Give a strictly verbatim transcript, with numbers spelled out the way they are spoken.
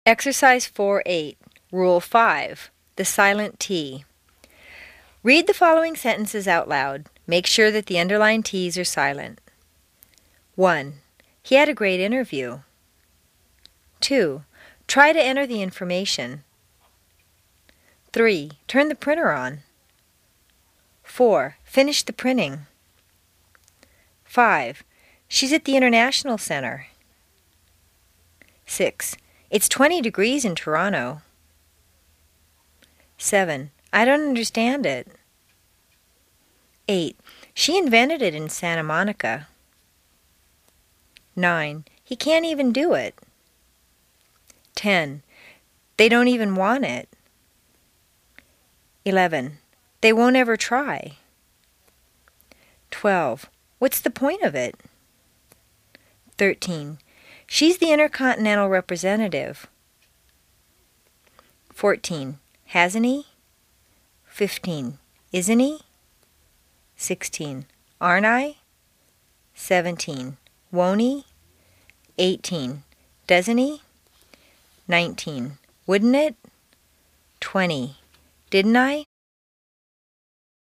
Exercise four eight, Rule five, the silent T. Read the following sentences out loud. Make sure that the underlined T's are silent. one. He had a great interview. two. Try to enter the information. three. Turn the printer on. four. Finish the printing. five. She's at the International Center. six. It's twenty degrees in Toronto. seven. I don't understand it. eight. She invented it in Santa Monica. nine. He can't even do it. ten. They don't even want it. eleven. They won't ever try. twelve. What's the point of it? thirteen. She's the intercontinental representative. fourteen. Hasn't he? fifteen. Isn't he? sixteen. Aren't I? seventeen. Won't he? eighteen. Doesn't he? nineteen. Wouldn't it? twenty. Didn't I?